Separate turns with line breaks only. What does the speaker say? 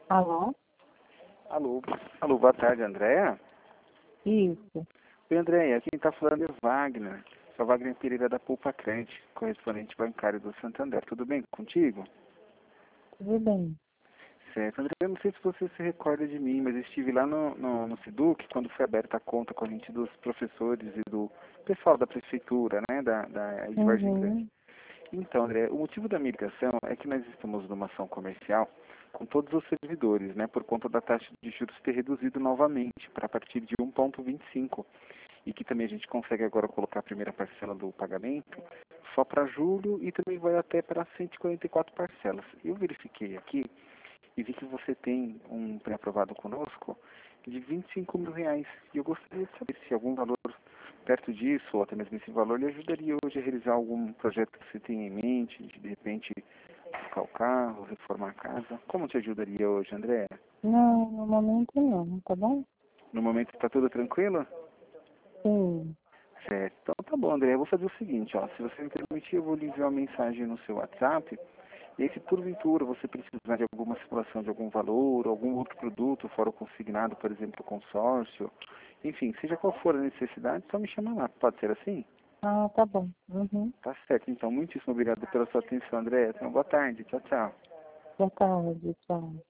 Alô?
Alô, alô, boa tarde, Andréa.
Isso.
Oi, Andréia, quem está falando é Wagner. Sou Wagner Pereira da Poupa Crente, correspondente bancário do Santander. Tudo bem contigo?
Tudo bem.
Certo, André, eu não sei se você se recorda de mim, mas eu estive lá no SIDUC quando foi aberta a conta corrente dos professores e do pessoal da prefeitura, né, de Vargem Grande.
Uhum.
Então, André, o motivo da minha ligação é que nós estamos numa ação comercial com todos os servidores, né, por conta da taxa de juros ter reduzido novamente para a partir de 1,25 e que também a gente consegue agora colocar a primeira parcela do pagamento só para julho e também vai até para 144 parcelas. Eu verifiquei aqui e vi que você tem um pré-aprovado conosco de R$ 25.000 e eu gostaria de saber se algum valor perto disso, ou até mesmo esse valor, lhe ajudaria hoje a realizar algum projeto que você tenha em mente, de repente trocar o carro, reformar a casa. Como te ajudaria hoje, André?
Não, no momento não, tá bom?
No momento está tudo tranquilo?
Sim.
Certo. Então tá bom, André. Eu vou fazer o seguinte, ó. Se você me permitir, eu vou lhe enviar uma mensagem no seu WhatsApp. E aí, se porventura você precisar de alguma simulação de algum valor, algum outro produto, fora o consignado, por exemplo, consórcio, enfim, seja qual for a necessidade, só me chama lá. Pode ser assim?
Ah, tá bom. Uhum.
Tá certo. Então, muitíssimo obrigado pela sua atenção, André. Então, boa tarde. Tchau, tchau.
Boa tarde, tchau.